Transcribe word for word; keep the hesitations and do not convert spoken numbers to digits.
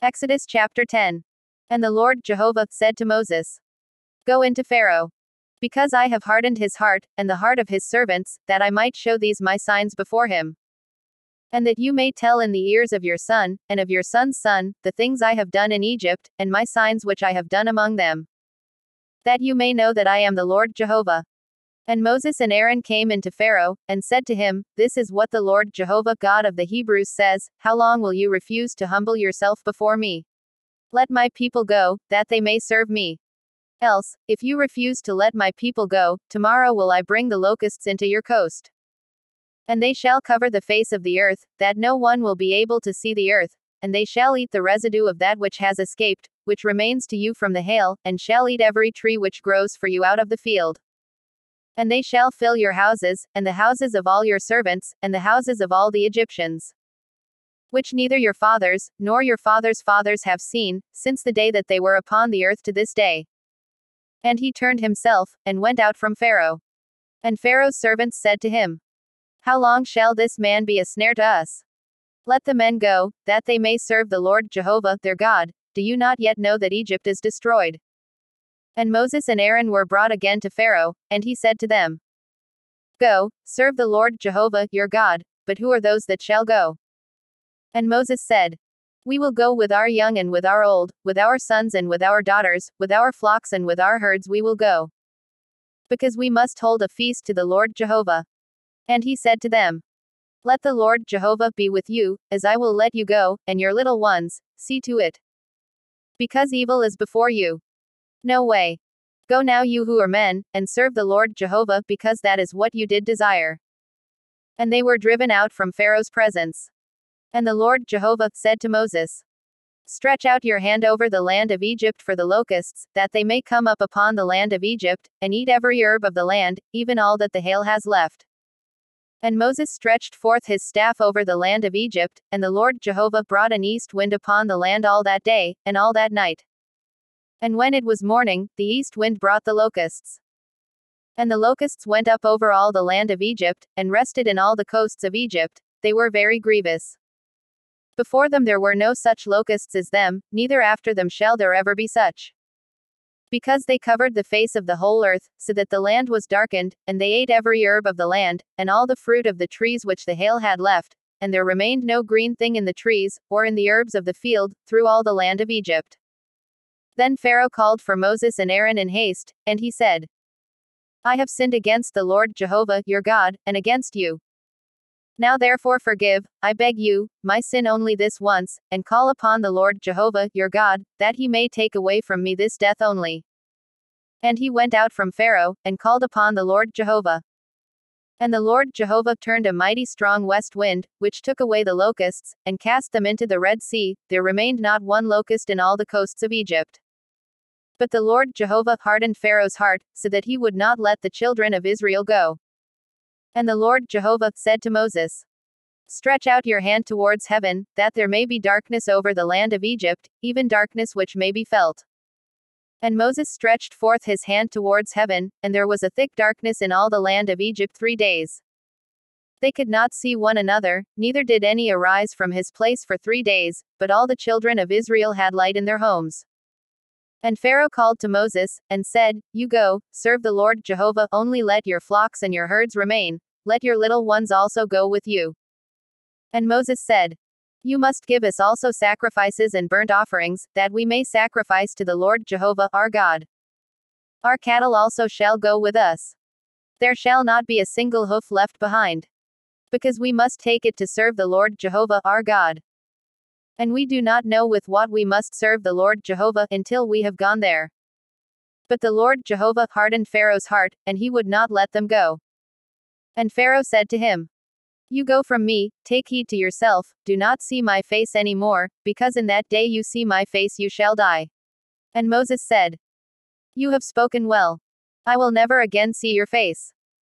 Exodus chapter ten. And the Lord Jehovah said to Moses, Go into Pharaoh. Because I have hardened his heart, and the heart of his servants, that I might show these my signs before him. And that you may tell in the ears of your son, and of your son's son, the things I have done in Egypt, and my signs which I have done among them. That you may know that I am the Lord Jehovah. And Moses and Aaron came into Pharaoh, and said to him, This is what the Lord Jehovah God of the Hebrews says, How long will you refuse to humble yourself before me? Let my people go, that they may serve me. Else, if you refuse to let my people go, tomorrow will I bring the locusts into your coast. And they shall cover the face of the earth, that no one will be able to see the earth, and they shall eat the residue of that which has escaped, which remains to you from the hail, and shall eat every tree which grows for you out of the field. And they shall fill your houses, and the houses of all your servants, and the houses of all the Egyptians, which neither your fathers, nor your fathers' fathers have seen, since the day that they were upon the earth to this day. And he turned himself, and went out from Pharaoh. And Pharaoh's servants said to him, How long shall this man be a snare to us? Let the men go, that they may serve the Lord Jehovah, their God. Do you not yet know that Egypt is destroyed? And Moses and Aaron were brought again to Pharaoh, and he said to them, Go, serve the Lord Jehovah, your God, but who are those that shall go? And Moses said, We will go with our young and with our old, with our sons and with our daughters, with our flocks and with our herds we will go. Because we must hold a feast to the Lord Jehovah. And he said to them, Let the Lord Jehovah be with you, as I will let you go, and your little ones, see to it. Because evil is before you. No way. Go now you who are men, and serve the Lord Jehovah, because that is what you did desire. And they were driven out from Pharaoh's presence. And the Lord Jehovah said to Moses, Stretch out your hand over the land of Egypt for the locusts, that they may come up upon the land of Egypt, and eat every herb of the land, even all that the hail has left. And Moses stretched forth his staff over the land of Egypt, and the Lord Jehovah brought an east wind upon the land all that day, and all that night. And when it was morning, the east wind brought the locusts. And the locusts went up over all the land of Egypt, and rested in all the coasts of Egypt. They were very grievous. Before them there were no such locusts as them, neither after them shall there ever be such. Because they covered the face of the whole earth, so that the land was darkened, and they ate every herb of the land, and all the fruit of the trees which the hail had left, and there remained no green thing in the trees, or in the herbs of the field, through all the land of Egypt. Then Pharaoh called for Moses and Aaron in haste, and he said, I have sinned against the Lord Jehovah, your God, and against you. Now therefore forgive, I beg you, my sin only this once, and call upon the Lord Jehovah, your God, that he may take away from me this death only. And he went out from Pharaoh, and called upon the Lord Jehovah. And the Lord Jehovah turned a mighty strong west wind, which took away the locusts, and cast them into the Red Sea. There remained not one locust in all the coasts of Egypt. But the Lord Jehovah hardened Pharaoh's heart, so that he would not let the children of Israel go. And the Lord Jehovah said to Moses, Stretch out your hand towards heaven, that there may be darkness over the land of Egypt, even darkness which may be felt. And Moses stretched forth his hand towards heaven, and there was a thick darkness in all the land of Egypt three days. They could not see one another, neither did any arise from his place for three days, but all the children of Israel had light in their homes. And Pharaoh called to Moses, and said, You go, serve the Lord Jehovah, only let your flocks and your herds remain, let your little ones also go with you. And Moses said, You must give us also sacrifices and burnt offerings, that we may sacrifice to the Lord Jehovah, our God. Our cattle also shall go with us. There shall not be a single hoof left behind. Because we must take it to serve the Lord Jehovah, our God. And we do not know with what we must serve the Lord Jehovah, until we have gone there. But the Lord Jehovah hardened Pharaoh's heart, and he would not let them go. And Pharaoh said to him, You go from me, take heed to yourself, do not see my face any more, because in that day you see my face you shall die. And Moses said, You have spoken well. I will never again see your face.